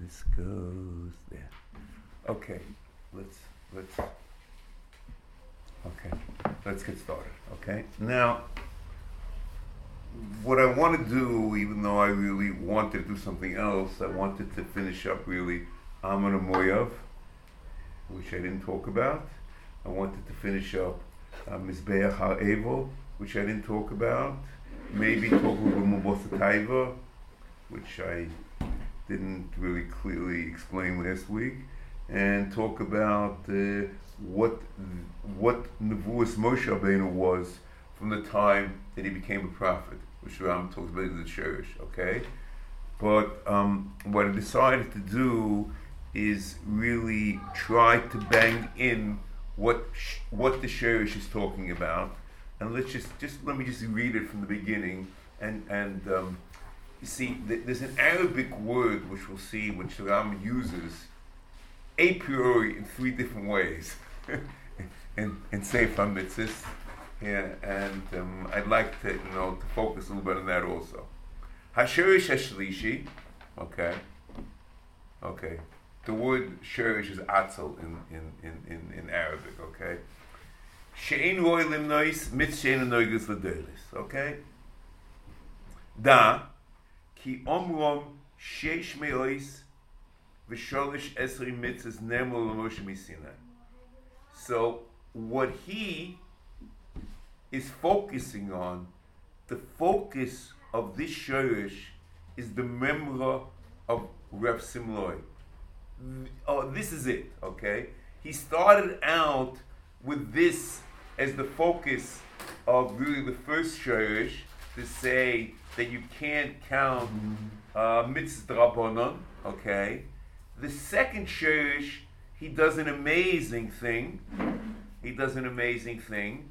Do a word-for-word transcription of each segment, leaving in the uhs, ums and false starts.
this goes there. Okay, let's let's okay, let's get started. Okay, now what I want to do, even though I really wanted to do something else, I wanted to finish up really Amon Moyav, which I didn't talk about. I wanted to finish up uh, Mizbeach HaEvel, which I didn't talk about. Maybe talk a little bit more about Taiva, which I didn't really clearly explain last week, and talk about uh, what what Nevuas Moshe Rabbeinu was from the time that he became a prophet, which Ram talks about in the Sherish, okay? But um, what I decided to do is really try to bang in what sh- what the Sherish is talking about, and let's just just let me just read it from the beginning. And and um, you see, th- there's an Arabic word which we'll see, which Ram uses a priori in three different ways, in in Sefer Mitzvahs. Yeah, and um, I'd like to, you know, to focus a little bit on that also. Hasherish Hashlishi, okay, okay. The word sherish is atzel in in, in, in, in Arabic, okay. She'ein roi limnois mit she'ein noigus l'delis, okay. Da ki omrom sheish me'ois v'sholish esri mitzvahs nemo l'moshe misinai. So what he is focusing on, the focus of this shorish is the memra of Rav Simloi. Oh, this is it, okay? He started out with this as the focus of really the first shorish, to say that you can't count uh, mitzvah drabonon, okay? The second shorish, he does an amazing thing. He does an amazing thing.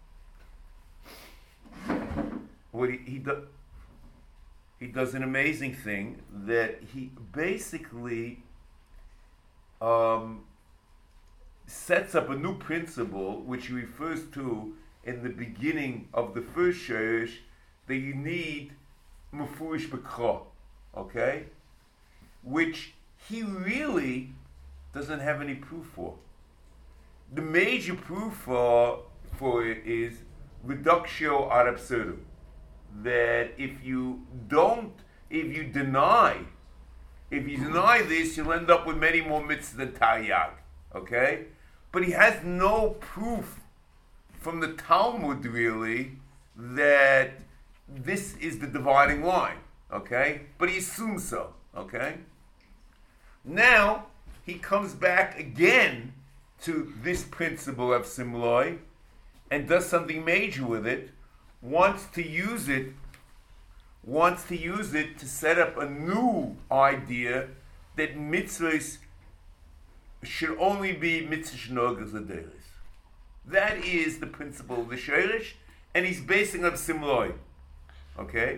What he he, do, he does an amazing thing that he basically um, sets up a new principle, which he refers to in the beginning of the first shorish, that you need mufurish b'kra, okay, which he really doesn't have any proof for. The major proof for for it is reductio ad absurdum. That if you don't, if you deny, if you deny this, you'll end up with many more mitzvahs than Taryag, okay? But he has no proof from the Talmud, really, that this is the dividing line, okay? But he assumes so, okay? Now, he comes back again to this principle of Simloi and does something major with it, wants to use it, wants to use it to set up a new idea that mitzvahs should only be mitzvah shnogas l'deris. That is the principle of the shorish, and he's basing on Simloi. Okay?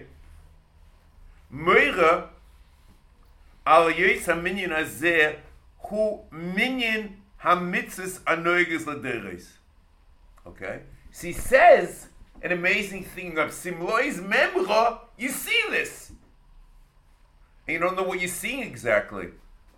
Meira al yos haminyan hazeh hu minyan ha-mitzvahs anogas l'deris. Okay? So he says an amazing thing of Simloi's memra, you see this. And you don't know what you're seeing exactly.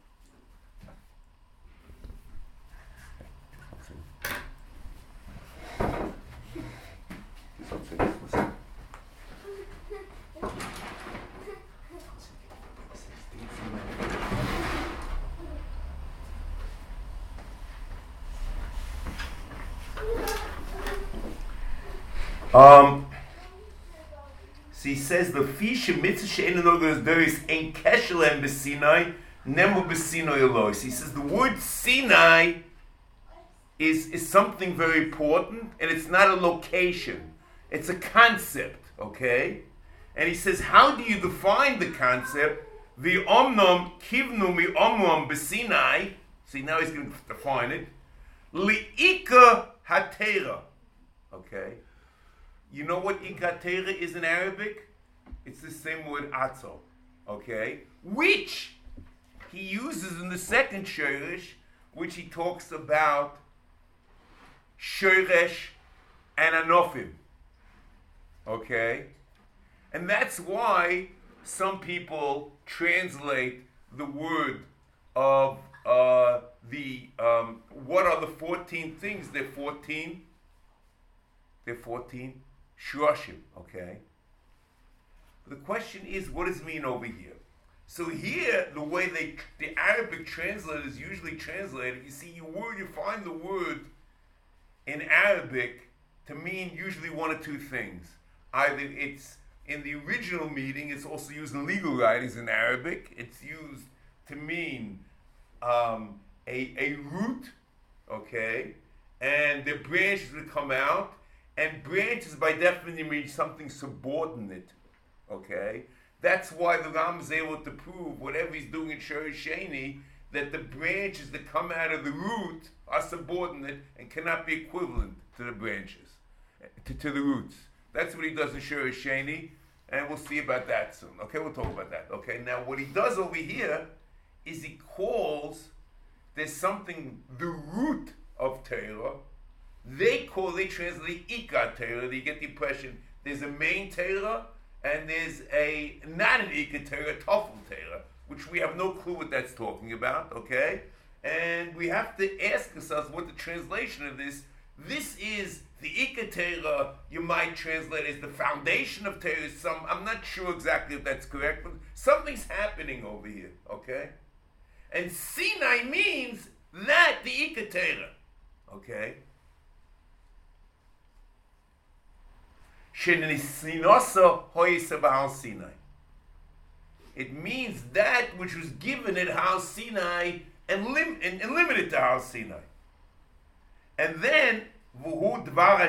Um, so he says the fish mitzvah she'ein nogas deris ein keshelem b'Sinai nemo b'Sinai elois. He says the word Sinai is is something very important, and it's not a location; it's a concept. Okay, and he says, how do you define the concept? The omnom kivnu mi omnom b'Sinai. See, now he's going to define it. Li'ika hatera. Okay. You know what ikatera is in Arabic? It's the same word atzo, okay? Which he uses in the second shorish, which he talks about shoresh and anofim, okay? And that's why some people translate the word of uh, the, um, what are the fourteen things? They're fourteen, they're fourteen shroshim, okay? The question is, what does it mean over here? So here, the way they, the Arabic translators usually translate it, you see, you word, you find the word in Arabic to mean usually one or two things. Either it's, in the original meaning, it's also used in legal writings in Arabic. It's used to mean um, a, a root, okay? And the branches would come out, and branches by definition mean something subordinate, okay? That's why the Ram is able to prove whatever he's doing in Shor Sheni, that the branches that come out of the root are subordinate and cannot be equivalent to the branches, to, to the roots. That's what he does in Shor Sheni, and we'll see about that soon. Okay, we'll talk about that. Okay, now what he does over here is he calls, there's something, the root of Torah, they call, they translate Ikar Torah. You get the impression there's a main Torah, and there's a, not an Ikar Torah, Tofel Torah, which we have no clue what that's talking about, okay? And we have to ask ourselves what the translation of this, this is the Ikar Torah, you might translate as the foundation of Torah. Some, I'm not sure exactly if that's correct, but something's happening over here, okay? And Sinai means that the Ikar Torah, okay? It means that which was given at Har Sinai and, lim- and, and limited to Har Sinai. And then, okay,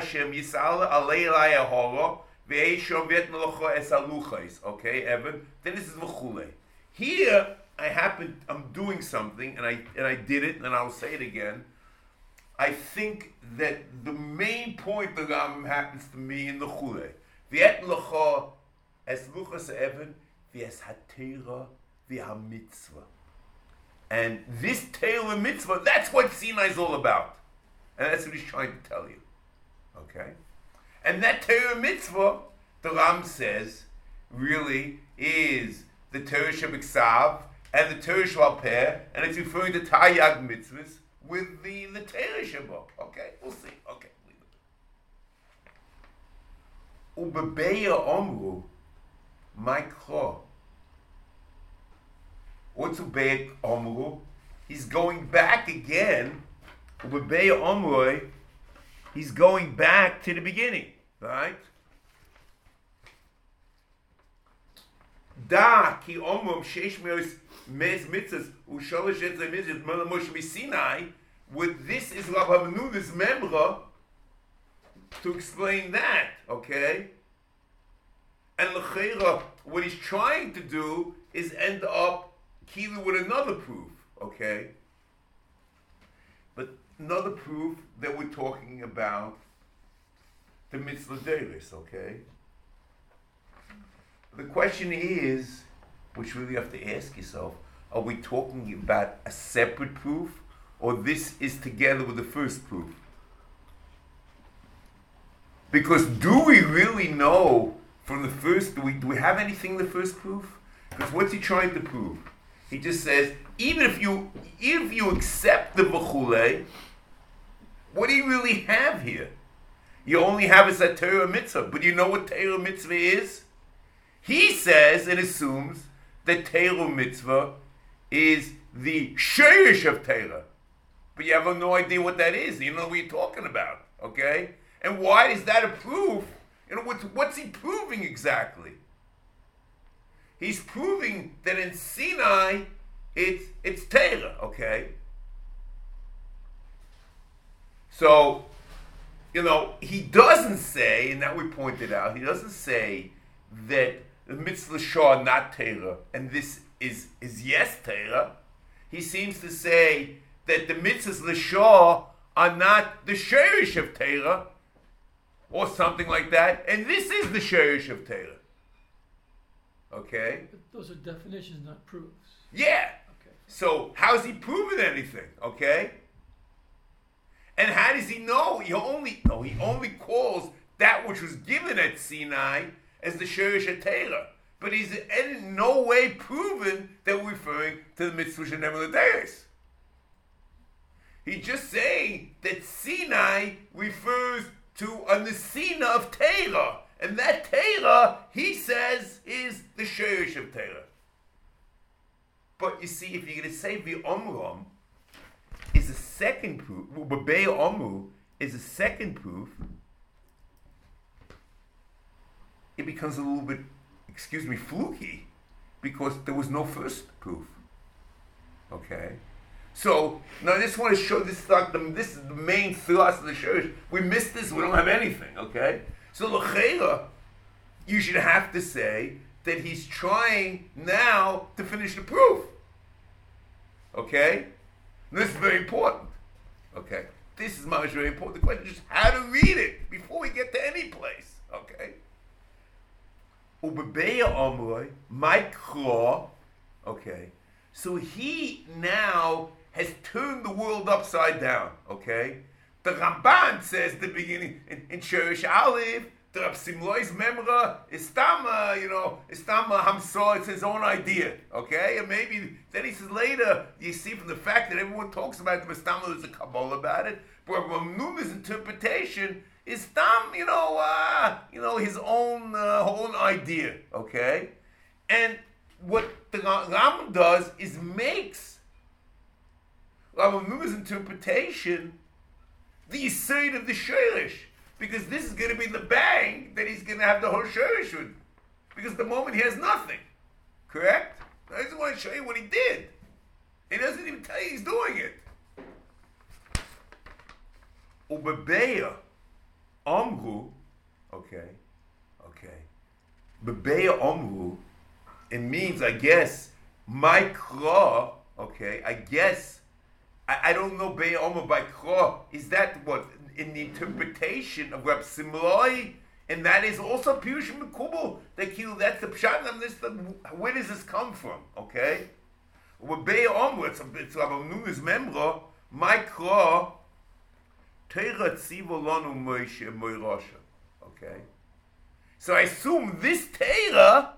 Evan, then this is v'chule. Here, I happen, I'm doing something, and I and I did it, and I'll say it again. I think that the main point of the Rambam happens to me in the Chule. V'et l'cha es luchas Evan v'es ha-Torah v'ha-mitzvah. And this Torah mitzvah, that's what Sinai is all about. And that's what he's trying to tell you. Okay? And that Torah mitzvah, the Ram says, really is the Torah Shebiksav and the Torah Shvalpeh, and it's referring to Taryag mitzvahs with the, the Torah Shabbat. Okay? We'll see. Okay. Ubebeya Omru, my kro. What's Ubeya Omru? He's going back again. Ubebeya Omru, he's going back to the beginning. Right? Da ki omrum sheish meos mes mitzvahs usholish etzay mitzvahs mela Moshe b'Sinai. With this is Rav Hamnu, this memra, to explain that, okay? And l'cheira, what he's trying to do is end up kilu with another proof, okay? But another proof that we're talking about the mitzvah deilis, okay? The question is, which really you have to ask yourself, are we talking about a separate proof, or this is together with the first proof? Because do we really know from the first, do we, do we have anything in the first proof? Because what's he trying to prove? He just says, even if you even if you accept the v'chule, what do you really have here? You only have is a Torah mitzvah, but you know what Torah mitzvah is? He says and assumes that Torah mitzvah is the shirish of Torah. But you have no idea what that is. You know what you're talking about, okay? And why is that a proof? You know, what's, what's he proving exactly? He's proving that in Sinai, it's, it's Torah, okay? So, you know, he doesn't say, and that we pointed out, he doesn't say that the mitzvah shah not Torah, and this is, is yes Torah. He seems to say that the mitzvahs l'shah are not the shirish of Torah, or something like that, and this is the shirish of Torah. Okay? But those are definitions, not proofs. Yeah. Okay. So how's he proving anything? Okay? And how does he know? He only no, he only calls that which was given at Sinai as the shirish of Torah. but he's in no way proven that we're referring to the mitzvah Shenemar L'Deis. He's just saying that Sinai refers to a Nesina of Torah, and that Torah, he says, is the Shorish of Torah. But you see, if you're going to say V'omram is a second proof, B'bei Omru is a second proof, it becomes a little bit, excuse me, fluky, because there was no first proof. Okay? So, now I just want to show this thought, this is the main thrust of the Shorish. We missed this, we don't have anything, okay? So, l'cheira, you should have to say that he's trying now to finish the proof. Okay? This is very important. Okay? This is much very important. The question is just how to read it before we get to any place. Okay? Ubebeya Omroi, my Kra, okay? So he now has turned the world upside down. Okay? The Ramban says the beginning in, in Shorish Aleph, the Rab Simloi's Memra is Tama, you know, is Tama Hamsa, it's his own idea, okay? And maybe, then he says later, you see from the fact that everyone talks about the Mistama, there's a Kabbalah about it, but Ramnuma's interpretation is Tam, you know, uh, you know, his own, uh, own idea, okay? And what the Rambam does is makes Ramnuma's interpretation the Yisod of the Shorish. Because this is going to be the bang that he's going to have the whole Shorish with. Because the moment he has nothing. Correct? I just want to show you what he did. He doesn't even tell you he's doing it. Ubebeya Omru, okay, okay. Bebeya Omru, it means, I guess, my Kra, okay, I guess, I, I don't know Beya Omru by Kra, is that what? In the interpretation of Rab Simloi, and that is also Pirush Mekubal. That that's the pshat. This, the, where does this come from? Okay, Ubebeya Omru, it's it's Rab Nuna's memra. My Kra, Teira Tziva Lanu Moshe Moirasha. Okay, so I assume this Teira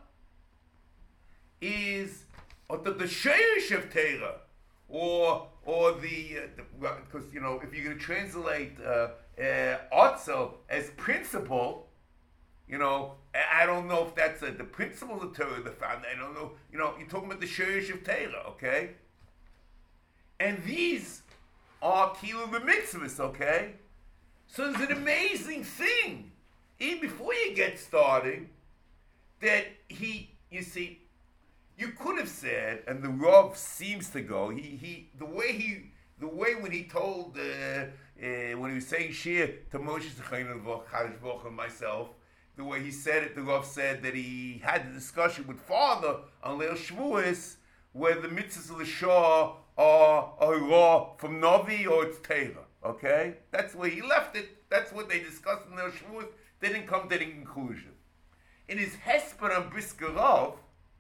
is or the, the Shorish of Teira, or or the, because, uh, you know, if you're going to translate uh, uh, Otzel as principle, you know, I, I don't know if that's uh, the principle of Torah, the found. I don't know, you know, you're talking about the Shorish of Torah, okay? And these are Kilu the mitzvahs, okay? So there's an amazing thing, even before you get started, that he, you see, you could have said, and the Rav seems to go. He he the way he the way when he told uh, uh, when he was saying Shir to Moshe Zechayim and myself, the way he said it, the Rav said that he had the discussion with Father on Leil Shavuos, where the mitzvahs of the Shah are a raw from Novi or it's Torah. Okay, that's where he left it. That's what they discussed in Leil Shavuos. They didn't come to any conclusion. In his Hesper on Brisker Rav,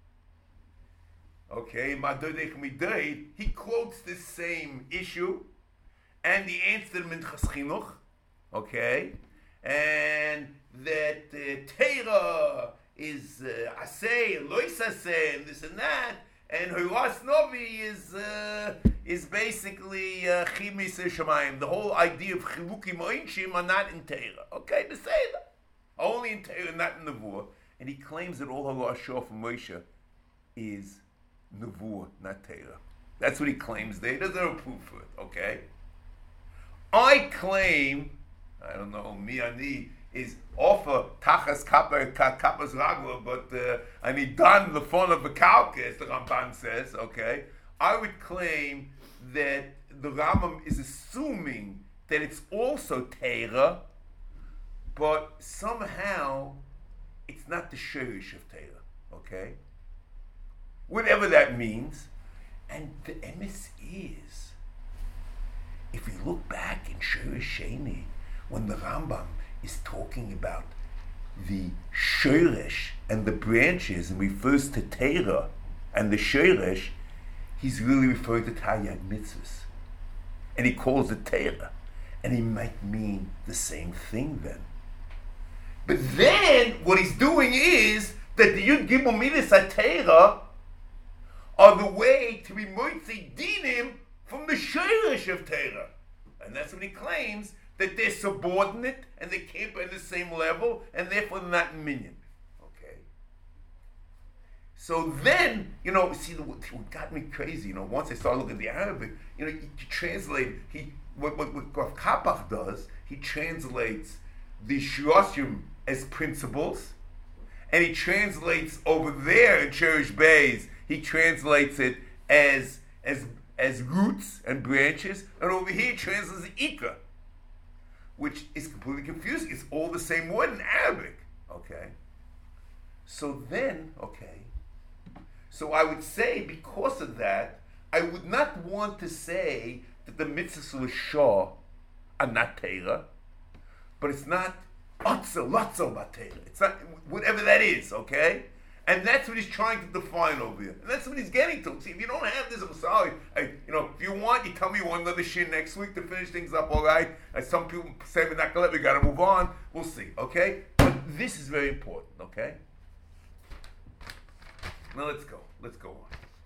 okay, Madodech Midei, he quotes this same issue, and he answered Minchas Chinuch, okay, and that uh, Torah is uh, Aseh and Lois Aseh and this and that, and Horas Novi is uh, is basically Chimis uh, Shemayim. The whole idea of Chilukim Oinshim are not in Torah, okay, to say that, only in Torah, not in Nevuah, and he claims that all Hara Shah from Moshe is Nevuah, not Torah. That's what he claims there. He doesn't have a proof for it, okay? I claim, I don't know, mi ani is offer tachas kappa kappas ragla, but uh, I need done the phone of the kalkes, the Ramban says, okay? I would claim that the Rambam is assuming that it's also Torah, but somehow it's not the Shorish of Torah, okay? Whatever that means. And the emes is, if we look back in Shorish Sheni, when the Rambam is talking about the Shorish and the branches and refers to Torah and the Shorish, he's really referring to Taryag Mitzvahs. And he calls it Torah. And he might mean the same thing then. But then, what he's doing is that the Yud Gimel Midas HaTeira are the way to be moitzi dinim from the shirish of Teira. And that's what he claims, that they're subordinate and they can't be on the same level and therefore they're not minion. Okay. So then, you know, see, what, what got me crazy, you know, once I started looking at the Arabic, you know, you, you translate, he, what, what, what Rav Kapach does, he translates the Shioshim as principles, and he translates over there in Cherish Bays, he translates it as as as roots and branches, and over here he translates Ika, which is completely confusing. It's all the same word in Arabic. Okay. So then, okay. So I would say, because of that, I would not want to say that the mitzvahs of Shah are not Teira, but it's not Otzel, Lotzel Batera. It's not, whatever that is, okay? And that's what he's trying to define over here. And that's what he's getting to. See, if you don't have this, I'm sorry. I, you know, if you want, you tell me one another shit next week to finish things up, all right? As some people say, we're not going to let, we got to move on. We'll see, okay? But this is very important, okay? Now let's go. Let's go on.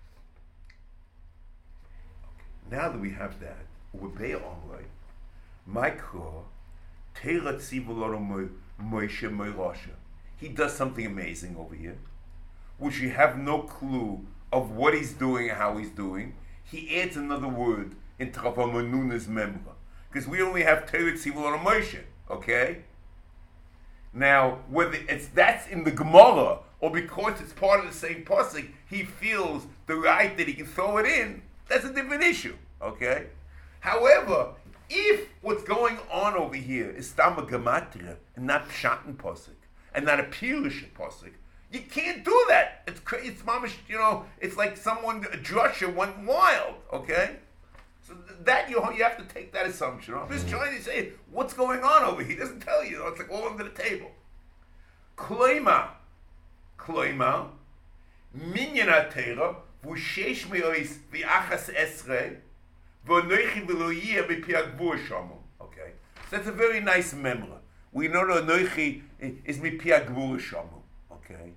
Okay. Now that we have that, we're Be'er Omrei, Micro, Teira Tzivuloro Moshe Moirasha. He does something amazing over here, which you have no clue of what he's doing and how he's doing. He adds another word into Rav Menuna's memra, because we only have Teira Tzivuloro Moshe, okay? Now, whether it's that's in the Gemara, or because it's part of the same pasuk, he feels the right that he can throw it in, that's a different issue, okay? However, if what's going on over here is Stama Gematria and not Pshat pasuk, and not a Pirush pasuk, you can't do that. It's crazy. It's mamish, you know, it's like someone, a drusha went wild, okay? So that, you you have to take that assumption. I'm just trying to say, what's going on over here? He doesn't tell you. It's like all under the table. Kloima, Kloima, Minyan HaTeira, V'shesh me'ois v'achas esrei, V'noichi v'loyia b'pi agvur shamu. Okay? So that's a very nice memra. We know that Noichi is b'pi agvur shamu. Okay?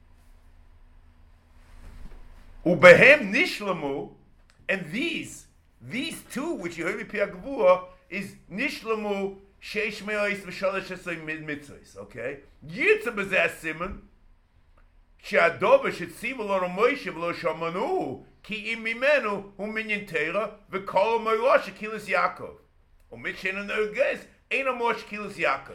Ubehem nishlamu, and these, these two, which you heard b'pi agvur, is nishlamu sheish me'ois v'shalosh esrei mitzvos. Okay? Yitza b'zeh simon, she'adova she'tzivu lo Moshe v'lo shamanu, ki im mimenu hu minyan teira v'kol moirash kilas Yaakov. Umit she'enu nerges eino mosh kilas Yaakov.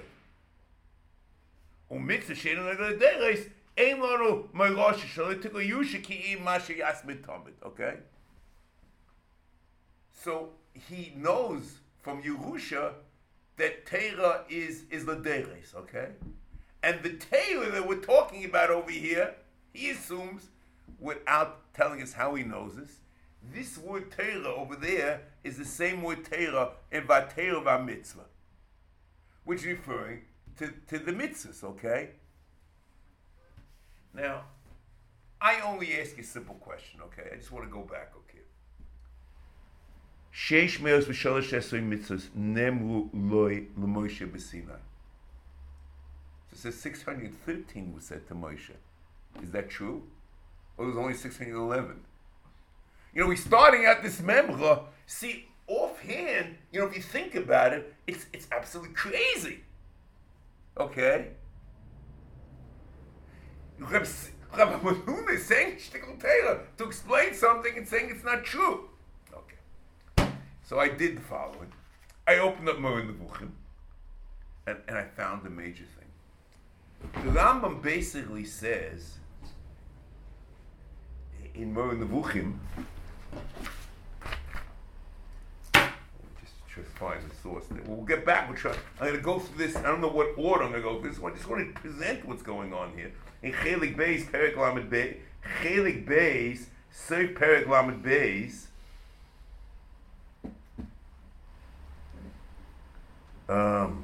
Umit she'enu nerges ein lanu moirash shalo tiku yusha ki im masha yas mitamid. Okay? So he knows from Yerusha that Teira is is the deres, okay? And the Teira that we're talking about over here, he assumes, without telling us how he knows this, this word Teira over there is the same word Teira in Vateira VaMitzvah, which is referring to, to the mitzvahs, okay? Now, I only ask you a simple question, okay? I just want to go back, okay? Sheish meos v'shalosh esrei mitzvahs nemru loy l'Moshe b'Sinai. So it says six hundred thirteen was said to Moshe. Is that true? Or it was only six hundred eleven? You know, we're starting out this memra. See, offhand, you know, if you think about it, it's it's absolutely crazy. Okay? Rabbi Menuna is saying Shtickle Teira to explain something and saying it's not true. Okay. So I did the following. I opened up Moreh Nevuchim, and, and I found a major thing. The Rambam basically says in Moreh Nevuchim, just try to find the source there. We'll get back. We'll try. I'm going to go through this. I don't know what order I'm going to go through this. I just want to present what's going on here. In Chelik Beis, Perek Lamed Beis, Chelik Beis, Seif Perek Lamed Beis. Um,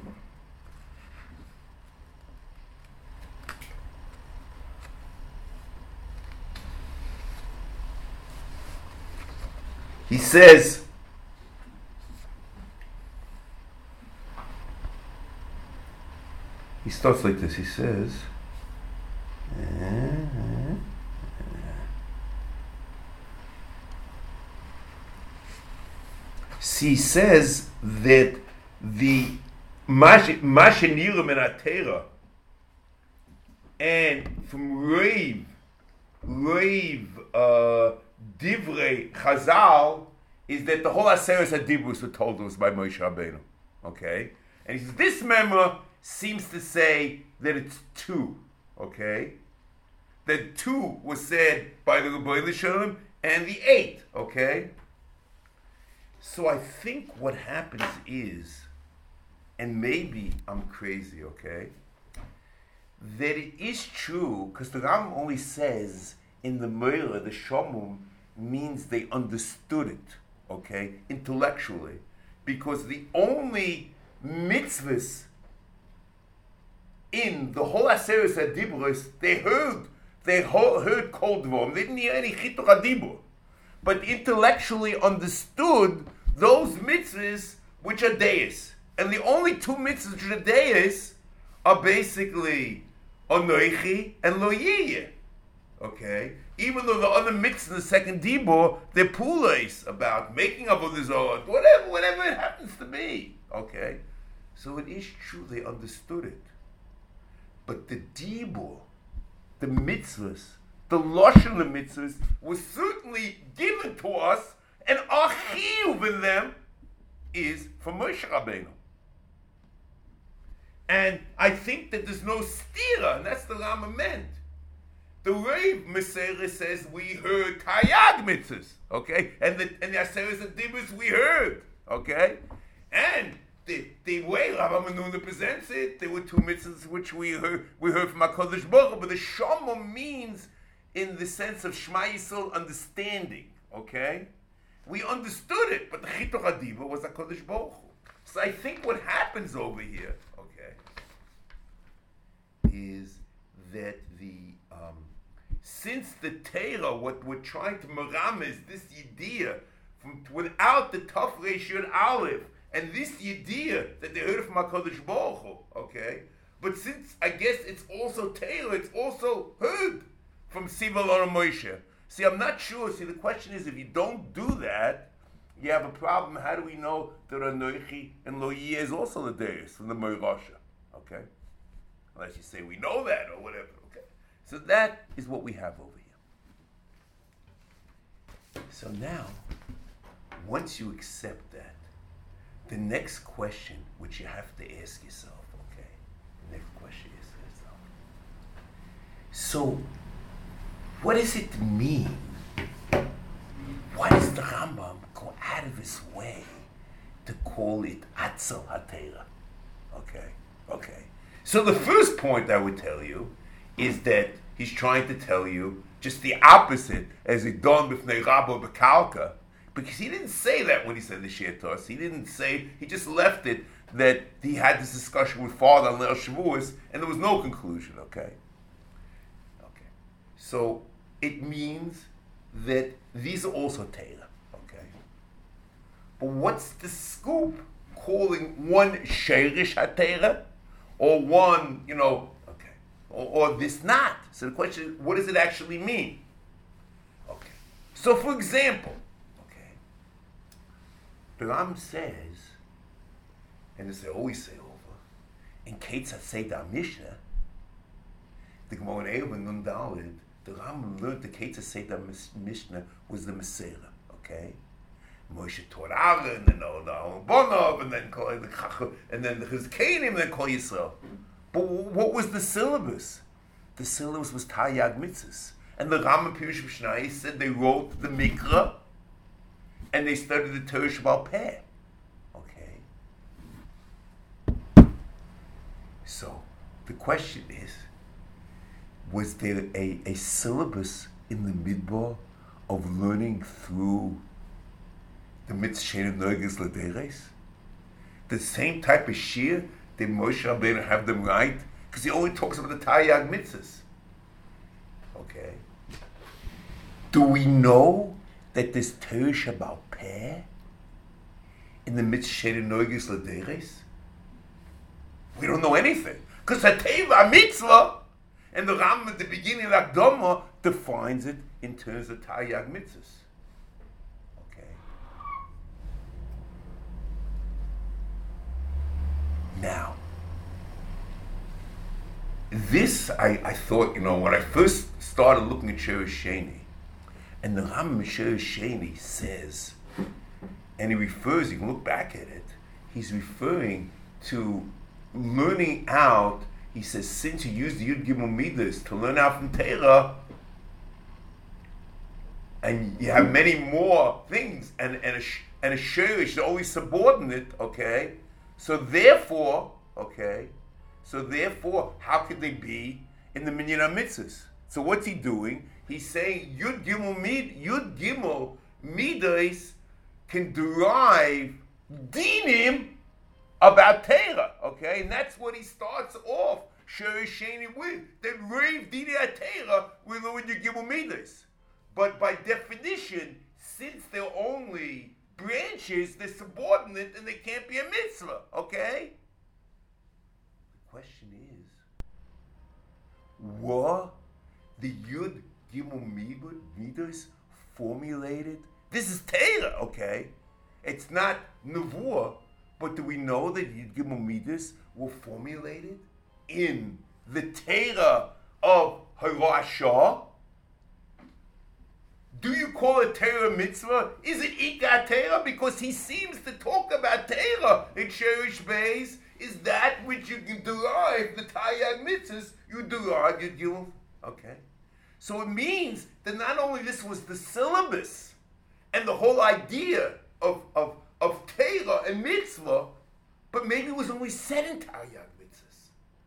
he says, he starts like this, he says, eh, He says that the Mashenirim and Atera and from Rave, Rave, uh, Divrei Chazal is that the whole Aseres HaDibrus were told us by Moshe Rabbeinu. Okay? And he says, this memra seems to say that it's two. Okay? That two was said by the Rebbeinu Shalom and the eight. Okay? So I think what happens is, and maybe I'm crazy, okay, that it is true, because the Ram only says in the Meira, the Shomum means they understood it, okay, intellectually, because the only mitzvahs in the whole Aseres HaDibros, they heard, they heard Kol Dvom, they didn't hear any Chituch HaDibur, but intellectually understood those mitzvahs which are deis. And the only two mitzvahs which are deis are basically Anoichi and Lo Yiyeh. Okay? Even though the other mitzvahs in the second dibur, they're pules about making up of the Zohar, whatever, whatever it happens to be. Okay? So it is true they understood it. But the dibur, the mitzvahs, the lashon of mitzvahs was certainly given to us, and our chiyuv in them is from Moshe Rabbeinu. And I think that there's no stira, and that's the Rama meant. The Rav Meseres says we heard Tayag mitzvahs, okay? And the and the Aseres HaDibros we heard, okay? And the the way Rabbi Menuna presents it, there were two mitzvahs which we heard we heard from HaKadosh Baruch Hu, but the Shama means in the sense of Shema Yisrael understanding, okay? We understood it, but the Chituch HaDibur was HaKadosh Baruch Hu. So I think what happens over here, okay, is that the um, since the Torah, what we're trying to maram is this idea from without the Taf Reishon Aleph, and this idea that they heard from HaKadosh Baruch Hu, okay, but since I guess it's also Torah, it's also heard from Siva Lora Moshe. See, I'm not sure. See, the question is, if you don't do that, you have a problem. How do we know that Anoichi and Lo Yiyeh is also the Deis from the Moirasha? Okay? Unless you say we know that or whatever. Okay? So that is what we have over here. So now, once you accept that, the next question which you have to ask yourself, okay? The next question you ask yourself. So, what does it mean? Why does the Rambam go out of his way to call it Atzel HaTorah? Okay, okay. So the first point I would tell you is that he's trying to tell you just the opposite as he done with Neirabo Bekalka, because he didn't say that when he said the Sheitos. He didn't say, he just left it that he had this discussion with Father on Leil Shavuos, and there was no conclusion, okay? Okay. So, it means that these are also Torah, okay? But what's the scoop calling one Sheirish HaTorah or one, you know, okay, or, or this not? So the question is, what does it actually mean? Okay. So for example, okay, the Ram says, and as they always say over, in Ketzat Seder Mishnah, the Gemara in Eruvin Nun Daled, the Rambam learned the Ketzat Seder Mishnah was the Meseira, okay? Moshe taught Aaron, and then the Aaron Bonov, and then the Chacham, and then the Chizkenim, and then Kol Yisrael. But what was the syllabus? The syllabus was Tayag Mitzvahs. And the Rambam Pirush Mishnah said they wrote the Mikra, and they studied the Torah Shebal Peh. Okay? So, the question is, was there a, a syllabus in the Midbar of learning through the Mitzvah Noigis Lederes? The same type of shir did Moshe Rabbeinu have them right? Because he only talks about the Tayag Mitzvahs. Okay. Do we know that there's Torah Shebal Peh in the Mitzvah Noigis Lederes? We don't know anything. Because Hateva Mitzvah, and the Ram at the beginning of Akdama defines it in terms of Tayag Mitzvahs. Okay. this, I, I thought, you know, when I first started looking at Sheresh Sheni, and the Rambam Sheresh Sheni says, and he refers, you can look back at it, he's referring to learning out. He says, since you use the Yud Gimel Midas to learn out from Torah, and you have many more things, and, and a, and a Sheresh is always subordinate, okay? So therefore, okay, so therefore, how could they be in the Minyan HaMitzvahs? So what's he doing? He's saying Yud Gimel Mid, Yud Gimel Midas can derive dinim about Torah, okay? And that's what he starts off Sheresh Sheni with. They rave dinim at Torah with Yud Gimel Midas. But by definition, since they're only branches, they're subordinate and they can't be a mitzvah, okay? The question is, were the Yud Gimel Midas formulated? This is Torah, okay? It's not Nevuah, but do we know that Yud Gimel Midas were formulated in the Torah of Harashah? Do you call it Torah mitzvah? Is it Ikar Torah? Because he seems to talk about Torah in Sheresh Beis. Is that which you can derive the Taryag mitzvahs, you derive your Gimel. Okay. So it means that not only this was the syllabus and the whole idea of, of, of Torah and mitzvah, but maybe it was only said in Taryag mitzvahs.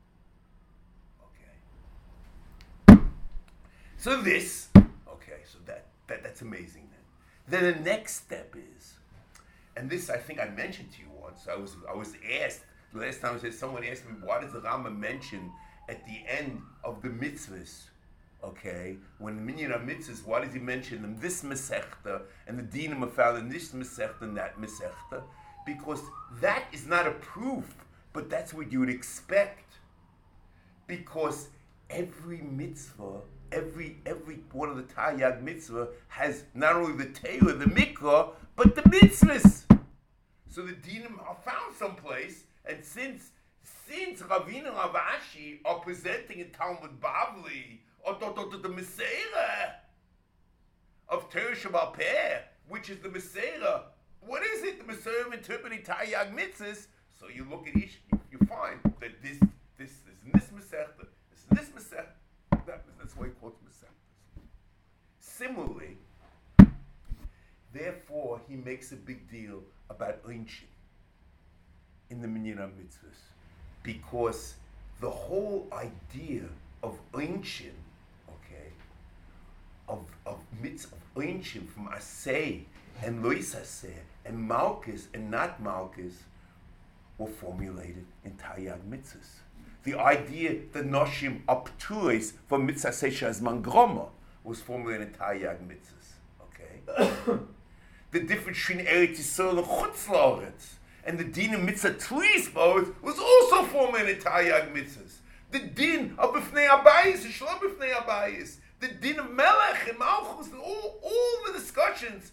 Okay. So this, okay, so that That, that's amazing then. Then the next step is, and this I think I mentioned to you once, I was I was asked, the last time I said, someone asked me, why does the Rambam mention at the end of the mitzvahs, okay, when the Minyan HaMitzvahs, why does he mention them, this Masechta, and the dinim are found in this Masechta and that Masechta? Because that is not a proof, but that's what you would expect. Because every mitzvah, Every every one of the Taryag mitzvah has not only the Torah, the Mikra, but the mitzvahs. So the dinim are found someplace, and since since Ravina and Rav Ashi are presenting in Talmud Bavli or the Meseira of Torah Shebal Peh, which is the Meseira, what is it? The Meseira interpreting Taryag mitzvahs. So you look at each, you, you find that this this is in this Masechta, this is this Masechta. That, that's why he calls Masechtas. Similarly, therefore, he makes a big deal about Einshin in the Minyan HaMitzvahs, because the whole idea of Einshin, okay, of of mitzvah, of Einshin from Aseh and Lois Aseh and Malchus and not Malchus were formulated in Taryag mitzvahs. The idea that Noshim are pturis for mitzvah seisha as mangroma was formulated in Taryag mitzvahs. Okay? The difference between Eretz Yisrael and Chutz La'aretz and the din of mitzvah tuis was also formulated in Taryag mitzvahs. The din of b'fnei abayis and shalom b'fnei abayis. The din of melech and malchus and all, all the discussions.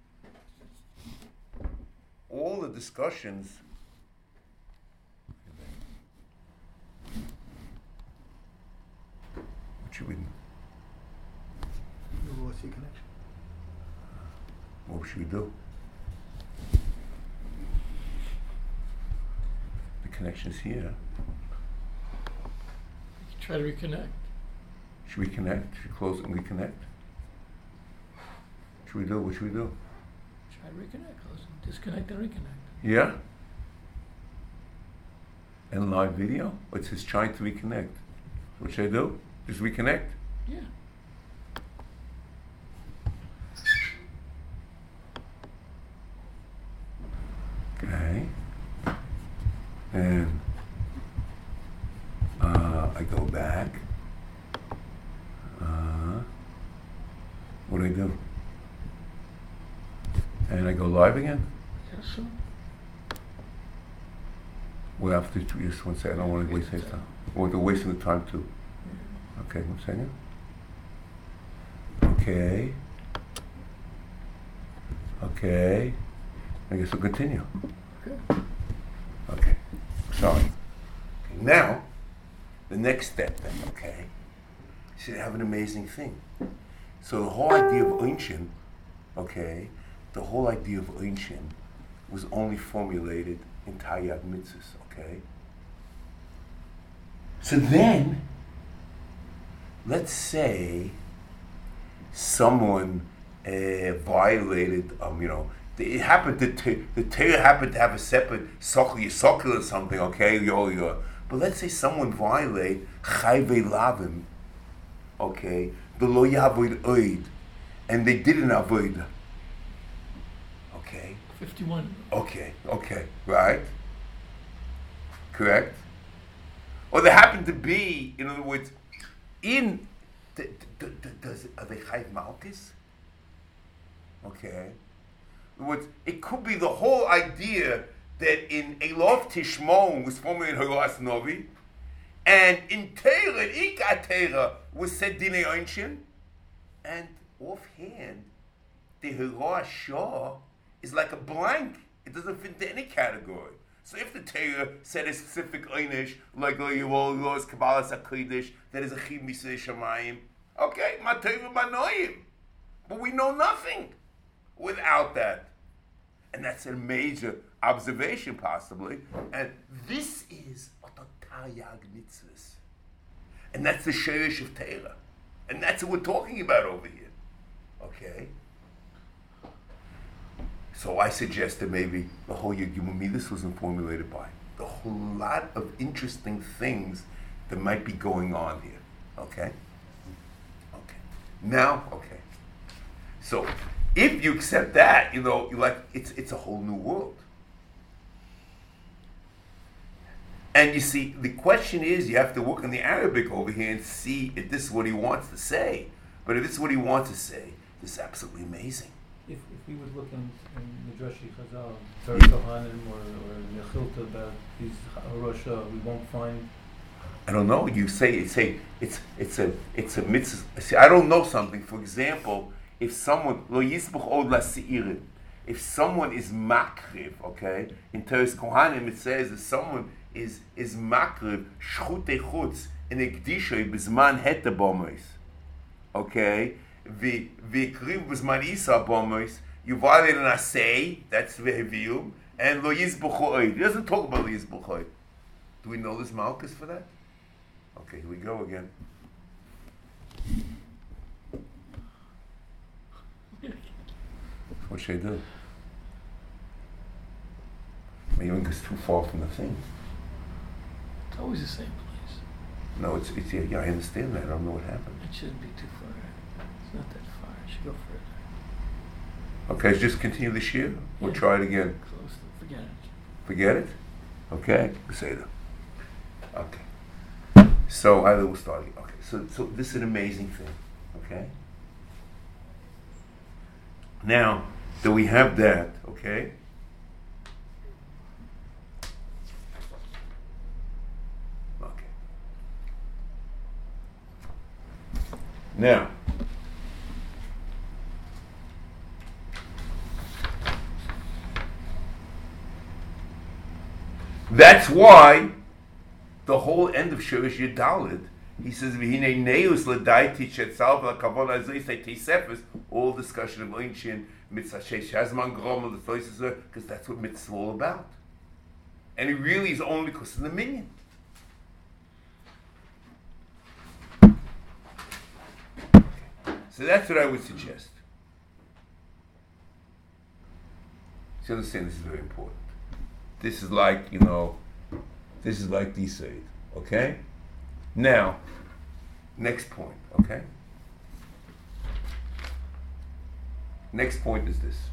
All the discussions. Should we, What's your connection? what should we do? The connection's here. Try to reconnect. Should we connect? Should we close it and reconnect? Should we do? What should we do? Try to reconnect. Close it. Disconnect and reconnect. Yeah? And live video? Or it's just trying to reconnect? What should I do? Just reconnect? Yeah. Okay. And uh, I go back. Uh, what do I do? And I go live again? Yes, sir. Well, after two, just one second. I don't want to waste any time. I want to waste the time too. Okay, one second. Okay. Okay. I guess we'll continue. Okay. Okay. Sorry. Okay. Now, the next step then, okay? So you have an amazing thing. So the whole idea of Einshin, okay, the whole idea of Einshin was only formulated in Taryag Mitzvahs, okay? So then, let's say someone uh, violated, um, you know, it happened to, t- the Torah happened to have a separate sokel sokel or something, okay, yo, yo. But let's say someone violate chayvei lavim, okay, the lo yavoid oid, and they didn't avoid, okay, fifty-one. okay, okay, right, correct. Or they happen to be, in other words, in, d- d- d- does are they chayv malchus? Okay. In other words, it could be the whole idea that in Elov Tishmon was formulated Horas Novi, and in Torah, in Ikat Torah, was said Dinei Einshin, and offhand, the Horas Shah is like a blank. It doesn't fit into any category. So if the Torah said a specific Einish, like Yivol Kabbalah Sakidish, that is a Chib Misei Shamayim, okay, Ma Torah Manoim. But we know nothing without that. And that's a major observation, possibly. And this is Taryag Mitzvahs. And that's the Sheresh of Torah. And that's what we're talking about over here. Okay? So I suggest that maybe the whole Yom Midas wasn't formulated by the whole lot of interesting things that might be going on here. Okay? Okay. Now, okay. So, if you accept that, you know, you're like, it's it's a whole new world. And you see, the question is, you have to work on the Arabic over here and see if this is what he wants to say. But if this is what he wants to say, this is absolutely amazing. If, if we would look in, in Midrashi Chazal, Torah Kohanim or, or Nechilta about these Harosha, we won't find. I don't know. You say it's a it's it's a it's a mitzvah. See, I don't know something. For example, if someone lo yisbuch od la seirin, if someone is makriv, okay, in Torah Kohanim it says that someone is is makriv shchutei chutz in ekdishay bizman heta bomois, okay, vi vikriv bizman isa bomois. You violate an asay, that's veheviyum, and lo yisbuch od. He doesn't talk about lo yisbuch od. Do we know this malchus for that? Okay, here we go again. What should I do? Maybe it's too far from the thing. It's always the same place. No, it's, it's yeah, yeah, I understand that. I don't know what happened. It shouldn't be too far. It's not that far. It should go further. Okay, let's just continue this year. We'll Yeah. try it again. Close to, forget it. Forget it? Okay, say that. Okay. So either we'll start again. Okay, so so this is an amazing thing. Okay? Now that we have that, okay? Okay. Now, that's why the whole end of Shirish Yudalid, he says, "V'hinei neus l'daiti shetzal v'lakavon azay say teisefes." All discussion of Einshin mitzvah sheish hazman gromel the choices, because that's what mitzvah is all about. And it really is only because of the minion. So that's what I would suggest. So you understand, this is very important. This is like, you know, this is like the Seid, okay? Now, next point, okay? Next point is this.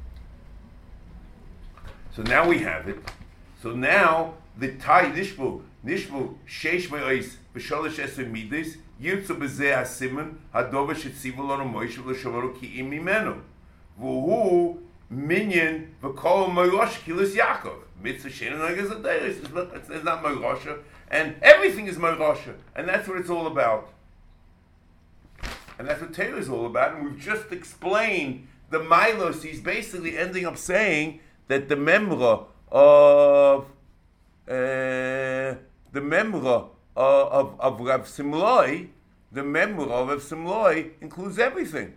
So now we have it. So now the Tai Nishbu, Nishbu, Sheish Me'ois, V'sholosh Esr Midas, Yirtzu B'zeh HaSimen, Hadova Shetzivu Lonu Moshe V'shomaru Ki'im Mimenu. V'hu Minyan V'kol Moirosh Kilis Yaakov. Mitzvah Shein Nagaz Adayis. It's not Moirosha. And everything is Moirosha. And that's what it's all about. And that's what Taylor is all about. And we've just explained the Milos. He's basically ending up saying that the memra of uh, the memra uh, of, of Rav Simloi, the memoir of Rav Simloi, includes everything.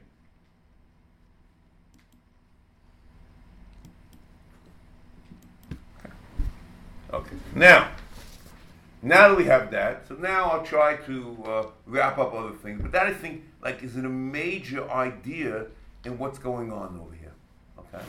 Okay. Now, now that we have that, so now I'll try to uh, wrap up other things. But that, I think, like, is a major idea in what's going on over here. Okay.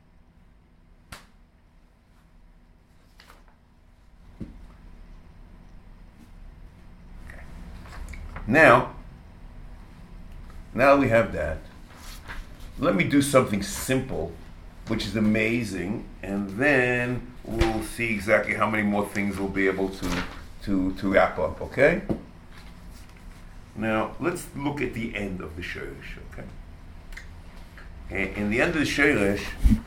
Okay. Now, now that we have that, let me do something simple, which is amazing, and then we'll see exactly how many more things we'll be able to to to wrap up, okay? Now, let's look at the end of the Shoresh, okay? And in the end of the Shoresh,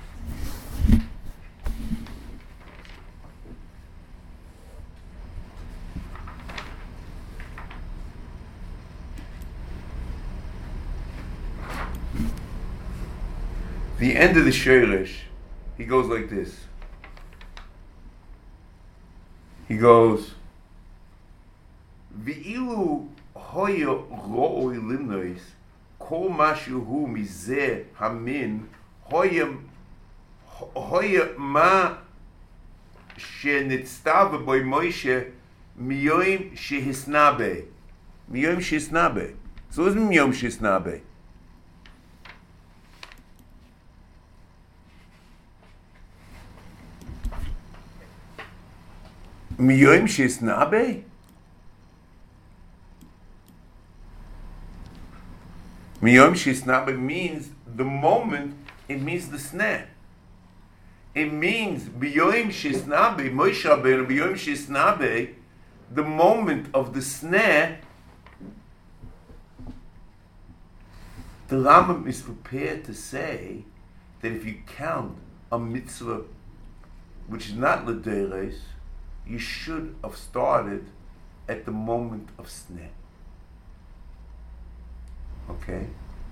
the end of the Shoresh, he goes like this. He goes, V'ilu hoya ro'oi limnois, kol mashu hu mizeh hamin, hoya hoya ma shenitztava boi Moshe miyoim shehisnabe. Miyoim shehisnabe. So what's miyoim shehisnabe? Miyoim shehisnabe? Miyom Shisnabe means the moment, it means the snare. It means Biyom Shisnabe, Moshe Rabbeinu, Biyom Shisnabe, the moment of the snare. The Rambam is prepared to say that if you count a mitzvah which is not l'deres, you should have started at the moment of snare. Okay?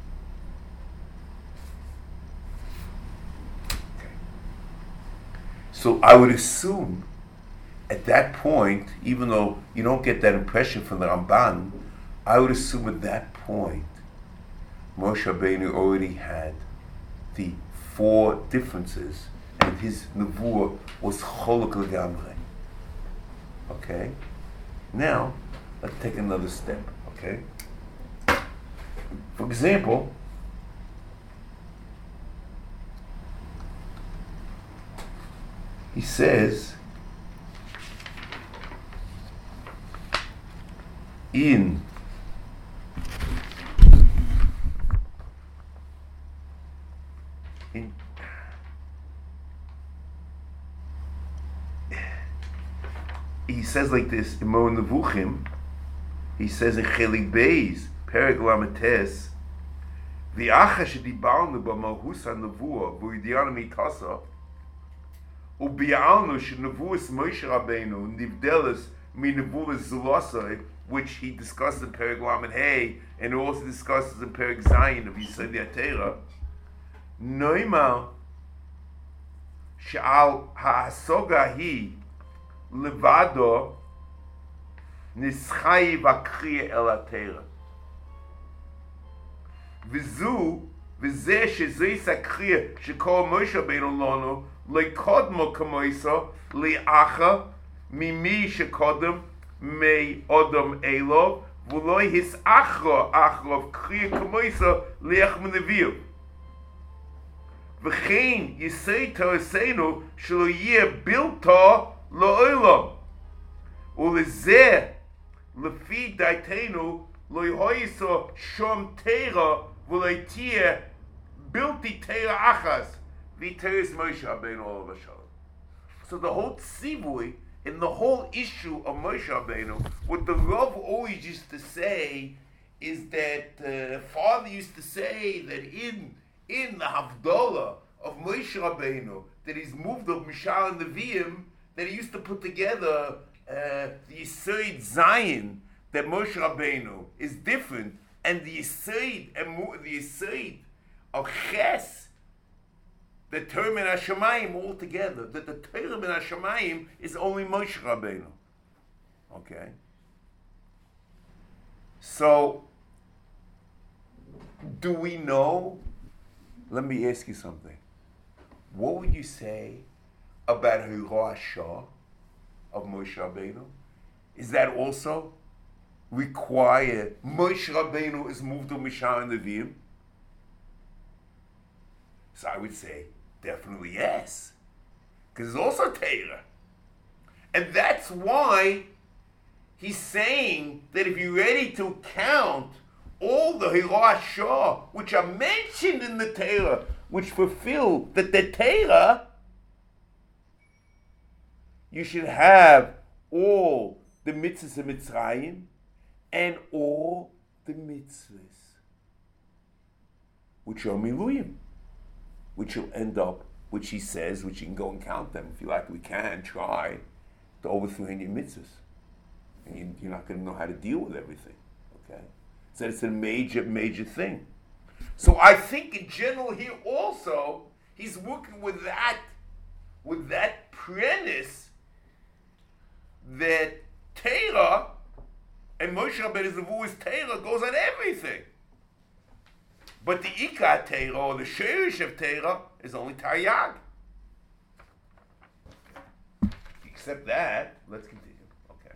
Okay. So I would assume at that point, even though you don't get that impression from the Ramban, I would assume at that point Moshe Rabbeinu already had the four differences and his nevuah was cholok legamrei. Okay? Now, let's take another step, okay? For example, he says in in he says like this in Mo Nevuchim, he says in Chelik Beis Perek Lametes, V'acha shedibarnu b'malchus ha'nevuah v'yidianu mitasa, u'bi'alnu shenevuas Moshe Rabbeinu nivdeles minevuas Zulosai, which he discusses in Perek Lamed Hey, and also discusses in Perek Zayin of Yisod HaTorah. Noimar she'al ha'asoga hi levado nischai v'akriya el HaTorah. V'zu, v'zeh shezois akriya shekol Moshe Rabbeinu lonu lekodmo kamoisa le'acha mimi shekodem mei odom elov v'loi his achro achro kriya kamoisa le'ach meneviv. V'chein yisei to'aseinu shelo yeh bilta lo'olam u'lezeh lefi daitenu lo yehoiso shom teira v'lo tia bilti teira achas v'teres Moshe Rabbeinu olav hashalom. So the whole tzivui in the whole issue of Moshe Rabbeinu, what the Rav always used to say is that uh, father used to say that in in the Havdalah of Moshe Rabbeinu, that he's moved of Mishal and Nevi'im, that he used to put together uh, the Yisod Zion, that Moshe Rabbeinu is different, and the Yisod and the Yisod of Ches, the Torah min Hashamayim all together, that the Torah min Hashamayim is only Moshe Rabbeinu. Okay? So, do we know? Let me ask you something. What would you say about Hirah Shah of Moshe Rabbeinu? Is that also required? Moshe Rabbeinu is moved to Mishar Nevi'im? So I would say, definitely yes. Because it's also Torah. And that's why he's saying that if you're ready to count all the Hirah Shah, which are mentioned in the Torah, which fulfill that the Torah, you should have all the mitzvahs of Mitzrayim and all the mitzvahs, which are Miluyim, which will end up, which he says, which you can go and count them if you like. We can try to over three hundred mitzvahs, and you, you're not going to know how to deal with everything. Okay, so it's a major, major thing. So I think in general here also he's working with that, with that premise that Torah and Moshe Rabbeinu's Nevuah Torah goes on everything. But the Ikar Torah, or the Sherish of Torah, is only Taryag. Except that, let's continue. Okay.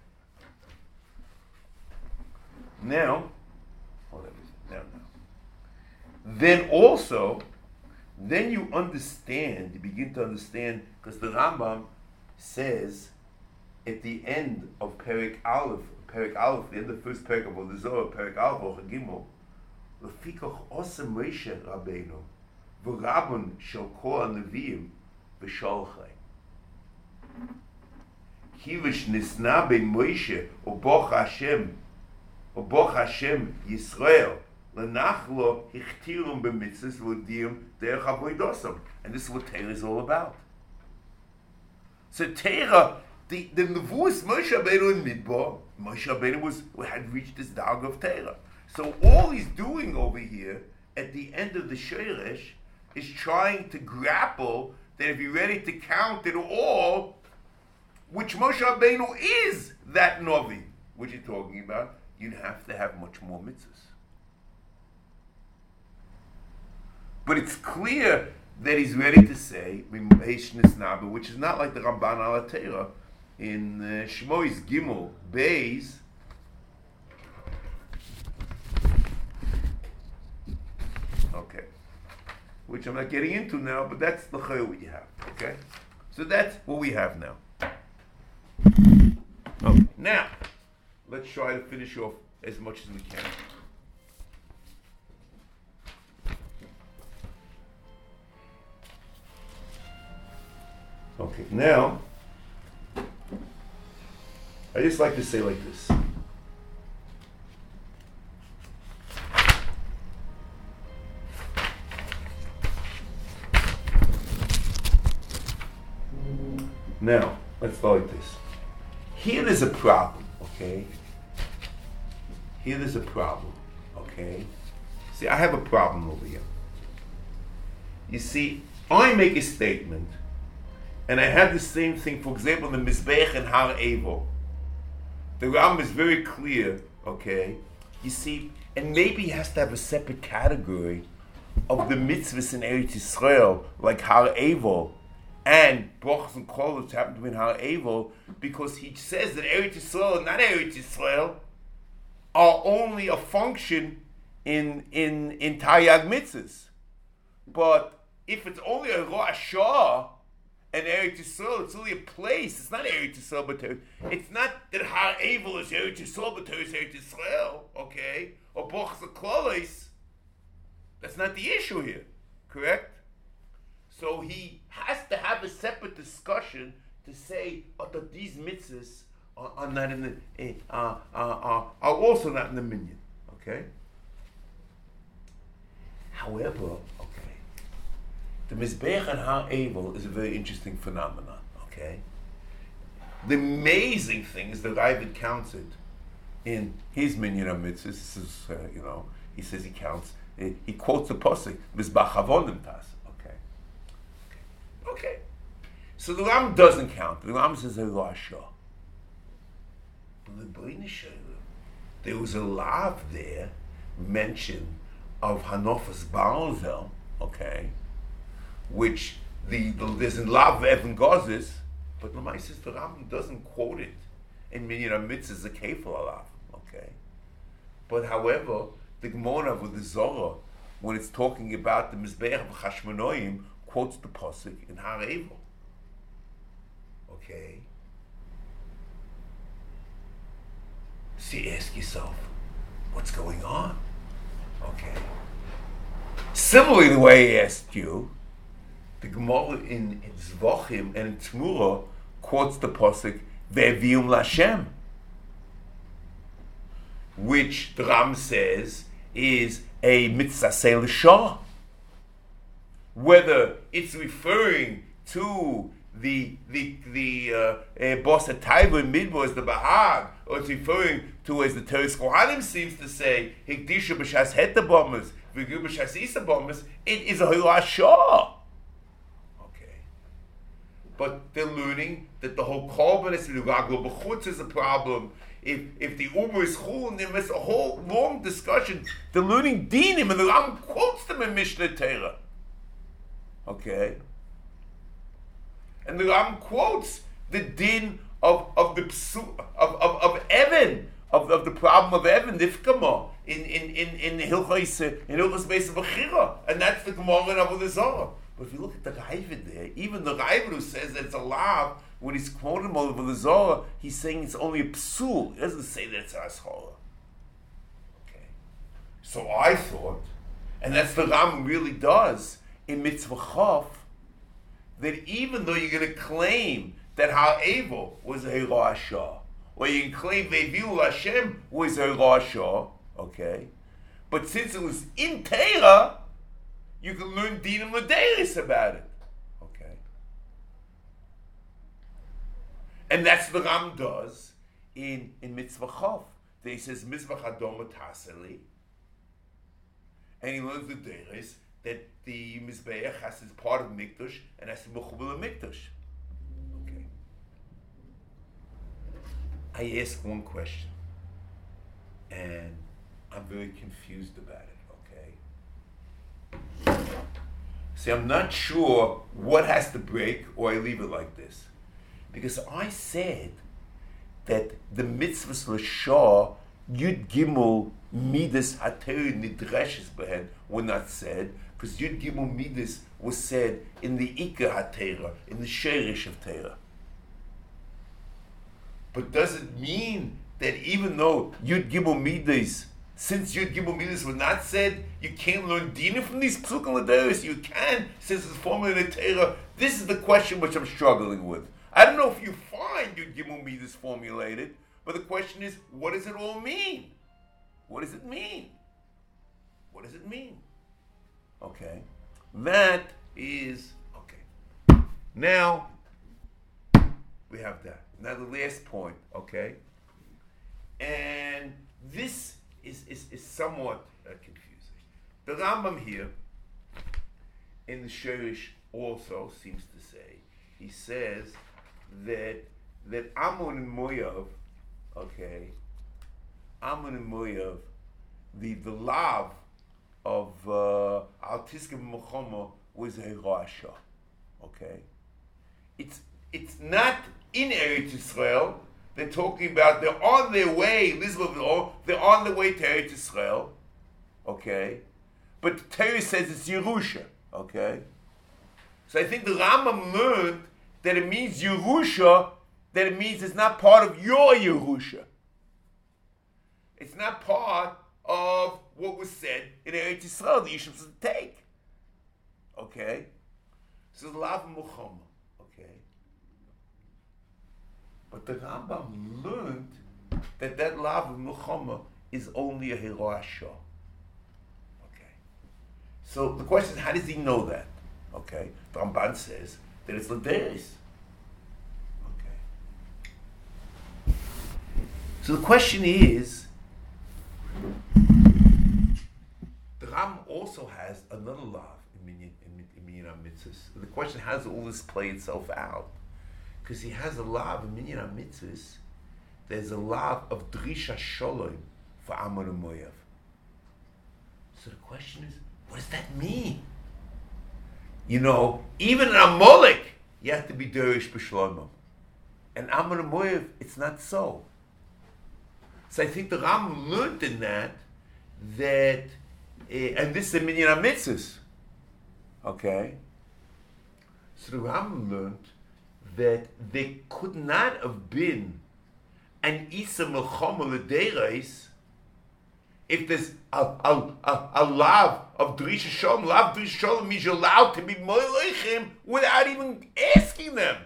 Now, hold everything. Now, now. Then also, then you understand, you begin to understand, because the Rambam says at the end of Perek Aleph, Perek Aleph, the end of the first Perek of the Zohar, Perek Aleph, or Chagimel, Lefikach osem Moshe Rabbeinu, v'rabon shel kol haneviim v'sholchei. Kivish nisna ben Moshe, uboch Hashem, uboch Hashem Yisrael, lenachlo hichtirum b'mitzvos v'odiyum derech avoidosam. And this is what Torah is all about. So Torah, the, the Nevuos Moshe Rabbeinu in Midbar, Moshe Rabbeinu was, had reached this darg of Torah. So all he's doing over here at the end of the Sheresh is trying to grapple that if you're ready to count it all, which Moshe Rabbeinu is that Novi, which you're talking about, you'd have to have much more mitzvahs. But it's clear that he's ready to say, which is not like the Ramban al Torah in uh, Shmois Gimel Beis. Okay, which I'm not getting into now, but that's the chayil we have. Okay, so that's what we have now. Okay, now let's try to finish off as much as we can. Okay, now I just like to say like this. Now, let's start like this. Here there's a problem, okay? Here there's a problem, okay? See, I have a problem over here. You see, I make a statement, and I have the same thing, for example, in the Mizbech and Har Evo. The Ram is very clear, okay? You see, and maybe he has to have a separate category of the mitzvahs in Eretz Yisrael, like Har Evo, and Brochus and Kolos happen to be in Har Evo, because he says that Eretz Yisrael and not Eretz Yisrael are only a function in in in Taryag mitzvahs. But if it's only a Rosh Hashanah and Eretz Yisrael, it's only a place. It's not Eretz Yisrael, but it's not that Har Evo is Eretz Yisrael, but it's Eretz Yisrael, okay? Or Brochus and Kolos. That's not the issue here, correct? So he has to have a separate discussion to say oh, that these mitzvahs are, are not in the uh, uh, uh, are also not in the minyan. Okay. However, okay, the Mizbech and Har Evel is a very interesting phenomenon. Okay. The amazing thing is that Ravid counts it in his minyan of mitzvahs. This is uh, you know he says he counts. He, he quotes the pasuk Mizbach Avonim Tas. Okay, so the Ram doesn't count. The Ram says a Rasha. The there was a lav there mentioned of Hanofas Balzel, okay, which the, the there's in lav Evan Gozis, but the Maisis the Rambam doesn't quote it in Minyan HaMitzvahs a kefil alav, okay. But however, the Gemara with the Zohar, when it's talking about the Mizbeach of Chashmonoim, quotes the pasuk in Har Evel. Okay. So you ask yourself, what's going on? Okay. Similarly, the way I asked you, the Gemara in, in Zvachim and in Tzmura quotes the pasuk Ve'evium Lashem, which the Ram says is a mitzvah l'shah. Whether it's referring to the the the uh, boss at Taiva and Midbar as the Bahag, or it's referring to, as the Teres Kohanim seems to say, Hikdisha b'shas heta bombers, v'gu b'shas isa bombers, it is a hilah shah. Okay. But they're learning that the whole korban is l'raglo b'chutz is a problem. If if the Uber is chul, and they miss a whole long discussion, they're learning dinim, and the Ram quotes them in Mishnah Torah. Okay? And the Ram quotes the din of of the psu, of of of Evan, of, of the problem of Evan Nifkama in in in in Hilchos in Hilchos Beis Bechira, and that's the Gemara in Avodah Zarah. But if you look at the Ravid there, even the Ravid who says that it's a lav, when he's quoting Avodah Zarah, he's saying it's only a psul. He doesn't say that it's a aschola. Okay, so I thought, and that's the Ram really does in Mitzvah Chaf, that even though you're going to claim that Ha'evo was a Hirah Shah, or you can claim Ve'eviu Lashem was a Hirah Shah, okay, but since it was in Torah, you can learn Dinim L'Deiris about it, okay. And that's what the Ram does in, in Mitzvah Chaf. He says, Mitzvah Adoma Taseli, and he learns the Deiris, that the Mizbeach has is part of Mikdash and has to be Mechubel Mikdash. Okay. I ask one question, and I'm very confused about it, okay? See, I'm not sure what has to break, or I leave it like this. Because I said that the mitzvahs l'shah, Yud Gimel Midas Hateri Nidreshes Behen were not said, because Yud Gimel Midas was said in the Ika HaTeira, in the Sheirish of Teira. But does it mean that even though Yud Gimel Midas, since Yud Gimel Midas was not said, you can't learn Dina from these Psukim L'Deiros? You can, since it's formulated in the Teira. This is the question which I'm struggling with. I don't know if you find Yud Gimel Midas formulated, but the question is, what does it all mean? What does it mean? What does it mean? Okay. That is, okay. Now, we have that. Now the last point, okay? And this is, is, is somewhat uh, confusing. The Rambam here, in the Sheirish also seems to say, he says that, that Ammon and Moav, okay, Ammon and Moav, the, the lav of uh, Al Tiskim Mechoma was a Hirasha. Okay? It's it's not in Eretz Yisrael. They're talking about they're on their way, Elizabeth, they're on their way to Eretz Yisrael. Okay? But Torah says it's Yerusha. Okay? So I think the Rambam learned that it means Yerusha, that it means it's not part of your Yerusha. It's not part of what was said in Eretz Yisrael that you should take. Okay? So the Lav Muhammad. Okay? But the Rambam learned that that Lav Muhammad is only a Hirasha. Okay? So the question is, how does he know that? Okay? The Ramban says that it's L'Deiris. Okay? So the question is, the Ram also has another lav in Minyan in Minyan HaMitzvahs. The question, how does all this play itself out? Because he has a lav in Minyan HaMitzvahs. There's a lav of Drisha Sholem for Ammon and Moav. So the question is, what does that mean? You know, even in Amalek, you have to be Derish B'Shlomo. And Ammon and Moav, it's not so. So I think the Ram learned in that, that, uh, and this is the Minyan HaMitzvahs, okay? So the Ram learned that there could not have been an Isa Melchama L'Derais if there's a, a, a, a love of Drisha Shalom. Love Drisha Shalom means you're allowed to be Moileichim without even asking them.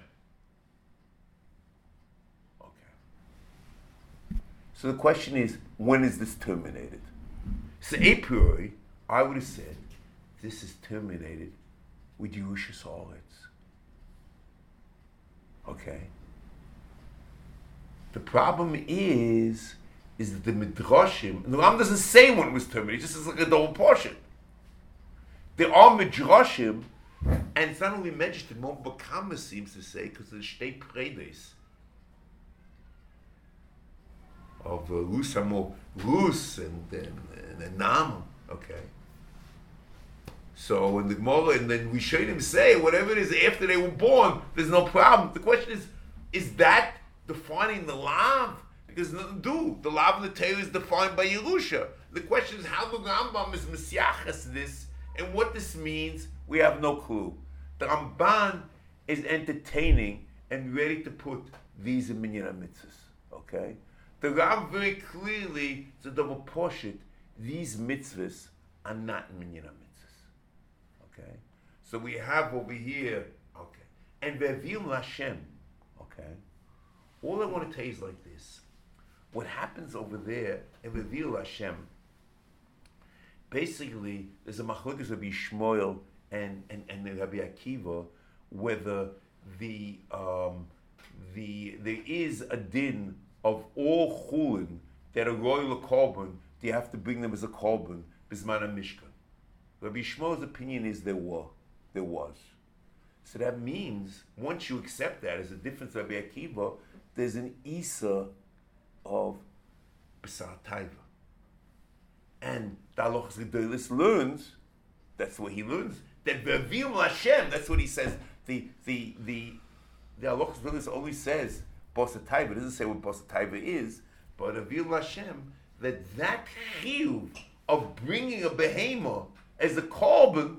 Okay. So the question is, when is this terminated? So a priori, I would have said, this is terminated with Yerushas Haaretz. Okay. The problem is, is that the Midrashim, and the Ram doesn't say when it was terminated, it just is like a double portion. There are Midrashim, and it's not only mentioned, Mom Bakama seems to say, because of the Shtei Predes of uh, Rus Amo, Rus and, and, and Nam, okay. So when the Gemara and then we should him say whatever it is after they were born, there's no problem. The question is, is that defining the lav? Because nothing to do. The lav of the Torah is defined by Yerusha. The question is how the Rambam is Messiachas this, and what this means, we have no clue. The Ramban is entertaining and ready to put these in Minyan HaMitzvahs. Okay? The Ram very clearly, it's a double portion, these mitzvahs are not in Minyan HaMitzvahs. Okay, so we have over here, okay, and Ve'avim Lashem, okay. All I want to tell you is like this: what happens over there in Ve'avim Lashem? Basically, there's a machlokes of Yishmael and and and Rabbi Akiva, whether the um the there is a din of all chulin that are royal korban. Do you have to bring them as a korban bisman mishkan? Rabbi Yishmael's opinion is there were, there was. So that means, once you accept that as a difference of Rabbi Akiva, there's an Isa of B'sar Taiva. And the Halachas Gedolos learns, that's what he learns, that Ve'avim Lashem, that's what he says. The the the the Halachas Gedolos only says B'sar Taiva, it doesn't say what B'sar Taiva is, but Ve'avim Lashem, that that chiyuv of bringing a behemoth as a korban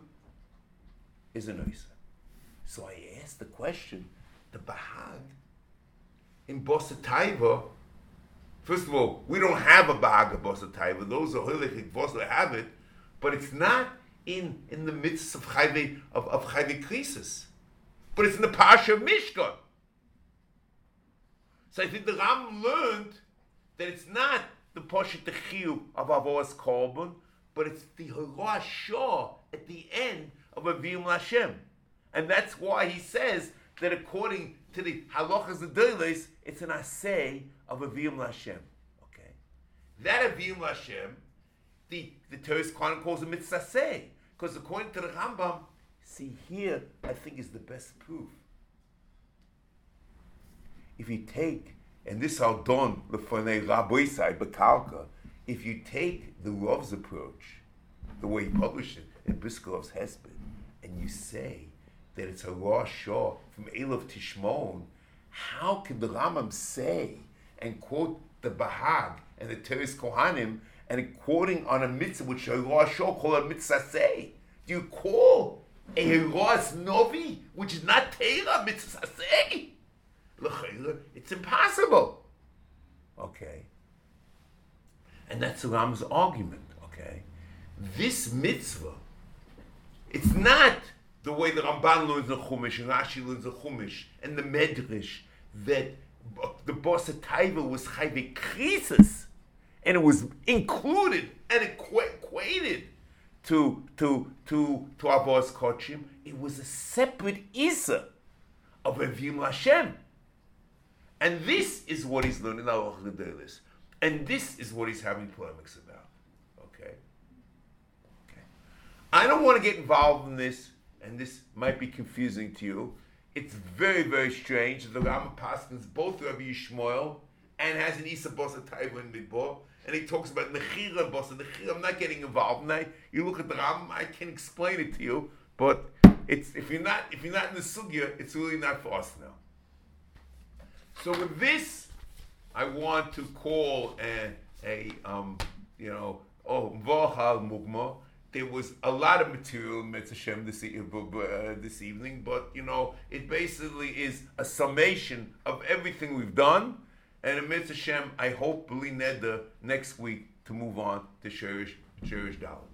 is an oisa. So I asked the question, the bahag in B'sar Taiva, first of all, we don't have a bahag of B'sar Taiva. Those are hilchik vos that have it, but it's not in, in the midst of chayve of, of chayve krisis, but it's in the parsha of Mishkan. So I think the Ram learned that it's not the parsha techiu of avos korban, but it's the Hara Shah at the end of Avim Lashem. And that's why he says that according to the Halachas Gedolos, it's an asay of Avim Lashem. Okay? That Avim Lashem, the, the Torah Kohanim calls a mitzvah asay. Because according to the Rambam, see here, I think is the best proof. If you take, and this I'll done the Fonei Rabbi side, Bekalka, if you take the Rav's approach, the way he published it in Briskelov's Hesped, and you say that it's a Rosh Shah from Elov Tishmon, how can the Rambam say and quote the Bahag and the Teres Kohanim and quoting on a mitzvah which a Rosh Shah called a mitzvah say? Do you call a Rosh Novi, which is not Teira, mitzvah say? It's impossible. Okay. And that's the Ram's argument, okay? This mitzvah, it's not the way the Ramban learns the Chumash and Rashi learns the Chumash and the Medrash, that the B'sar Taiva was chayve krisis, and it was included and equated to to to to Avos Kochim. It was a separate Isa of Avim Lashem. And this is what he's learning in Halachas Gedolos. And this is what he's having polemics about. Okay? Okay. I don't want to get involved in this, and this might be confusing to you. It's very, very strange that the Rambam paskins both Rabbi Yishmael and has an Isa B'sar Taiva in Midbar. and he talks about Nechira, Bosa, Nechira, I'm not getting involved. And I, you look at the Rambam, I can explain it to you, but it's if you're not if you're not in the sugya, it's really not for us now. So with this, I want to call a, a um, you know, oh, V'achal Mugma. There was a lot of material in Mitzvah Shem this, e- uh, this evening, but you know, it basically is a summation of everything we've done. And in Mitzvah Shem, I hope B'li Neder next week to move on to Sherish Sherish Dalet.